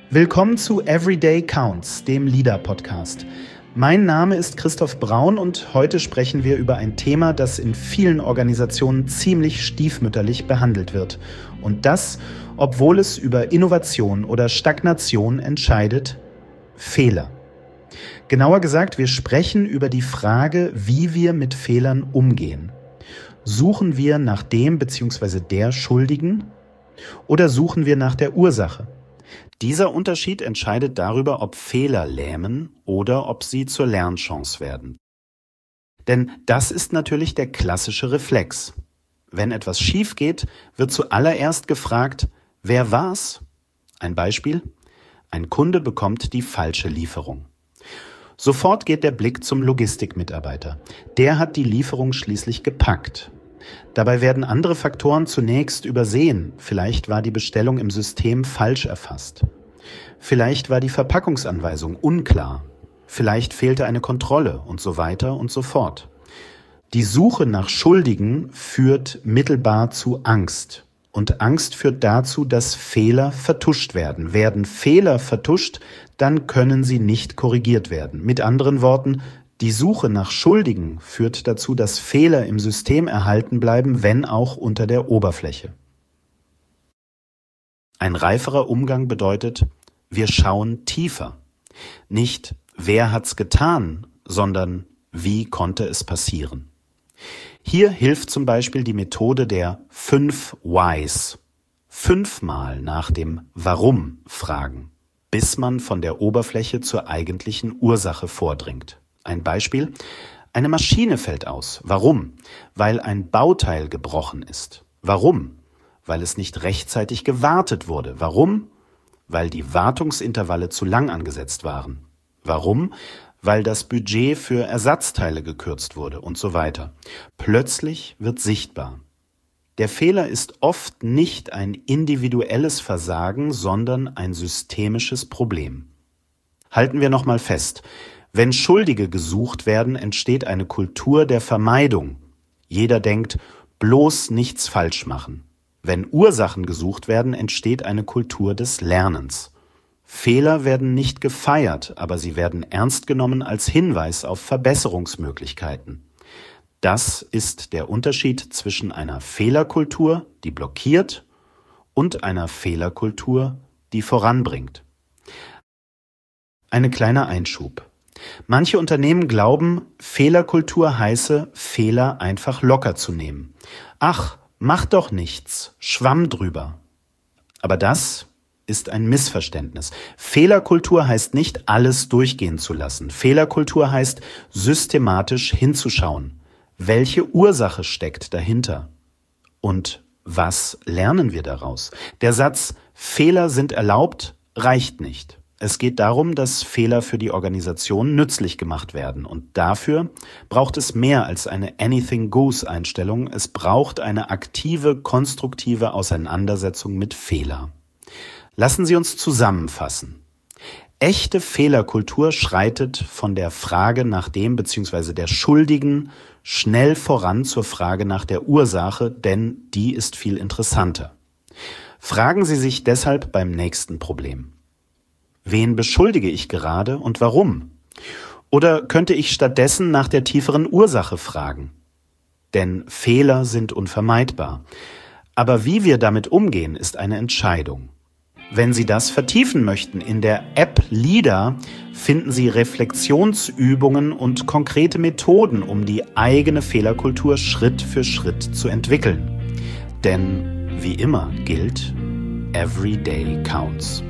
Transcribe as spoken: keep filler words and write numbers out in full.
Willkommen zu Everyday Counts, dem Leader-Podcast. Mein Name ist Christoph Braun und heute sprechen wir über ein Thema, das in vielen Organisationen ziemlich stiefmütterlich behandelt wird. Und das, obwohl es über Innovation oder Stagnation entscheidet: Fehler. Genauer gesagt, wir sprechen über die Frage, wie wir mit Fehlern umgehen. Suchen wir nach dem bzw. der Schuldigen oder suchen wir nach der Ursache? Dieser Unterschied entscheidet darüber, ob Fehler lähmen oder ob sie zur Lernchance werden. Denn das ist natürlich der klassische Reflex. Wenn etwas schief geht, wird zuallererst gefragt, wer war's? Ein Beispiel: Ein Kunde bekommt die falsche Lieferung. Sofort geht der Blick zum Logistikmitarbeiter. Der hat die Lieferung schließlich gepackt. Dabei werden andere Faktoren zunächst übersehen. Vielleicht war die Bestellung im System falsch erfasst. Vielleicht war die Verpackungsanweisung unklar. Vielleicht fehlte eine Kontrolle und so weiter und so fort. Die Suche nach Schuldigen führt mittelbar zu Angst. Und Angst führt dazu, dass Fehler vertuscht werden. Werden Fehler vertuscht, dann können sie nicht korrigiert werden. Mit anderen Worten, die Suche nach Schuldigen führt dazu, dass Fehler im System erhalten bleiben, wenn auch unter der Oberfläche. Ein reiferer Umgang bedeutet, wir schauen tiefer. Nicht, wer hat's getan, sondern wie konnte es passieren. Hier hilft zum Beispiel die Methode der fünf Whys. Fünfmal nach dem Warum fragen, bis man von der Oberfläche zur eigentlichen Ursache vordringt. Ein Beispiel: Eine Maschine fällt aus. Warum? Weil ein Bauteil gebrochen ist. Warum? Weil es nicht rechtzeitig gewartet wurde. Warum? Weil die Wartungsintervalle zu lang angesetzt waren. Warum? Weil das Budget für Ersatzteile gekürzt wurde und so weiter. Plötzlich wird sichtbar: Der Fehler ist oft nicht ein individuelles Versagen, sondern ein systemisches Problem. Halten wir nochmal fest: Wenn Schuldige gesucht werden, entsteht eine Kultur der Vermeidung. Jeder denkt, bloß nichts falsch machen. Wenn Ursachen gesucht werden, entsteht eine Kultur des Lernens. Fehler werden nicht gefeiert, aber sie werden ernst genommen als Hinweis auf Verbesserungsmöglichkeiten. Das ist der Unterschied zwischen einer Fehlerkultur, die blockiert, und einer Fehlerkultur, die voranbringt. Ein kleiner Einschub. Manche Unternehmen glauben, Fehlerkultur heiße, Fehler einfach locker zu nehmen. Ach, mach doch nichts, Schwamm drüber. Aber das ist ein Missverständnis. Fehlerkultur heißt nicht, alles durchgehen zu lassen. Fehlerkultur heißt, systematisch hinzuschauen. Welche Ursache steckt dahinter? Und was lernen wir daraus? Der Satz, Fehler sind erlaubt, reicht nicht. Es geht darum, dass Fehler für die Organisation nützlich gemacht werden. Und dafür braucht es mehr als eine Anything-Goes-Einstellung. Es braucht eine aktive, konstruktive Auseinandersetzung mit Fehler. Lassen Sie uns zusammenfassen. Echte Fehlerkultur schreitet von der Frage nach dem bzw. der Schuldigen schnell voran zur Frage nach der Ursache, denn die ist viel interessanter. Fragen Sie sich deshalb beim nächsten Problem: Wen beschuldige ich gerade und warum? Oder könnte ich stattdessen nach der tieferen Ursache fragen? Denn Fehler sind unvermeidbar. Aber wie wir damit umgehen, ist eine Entscheidung. Wenn Sie das vertiefen möchten, in der App Leader finden Sie Reflexionsübungen und konkrete Methoden, um die eigene Fehlerkultur Schritt für Schritt zu entwickeln. Denn wie immer gilt, every day counts.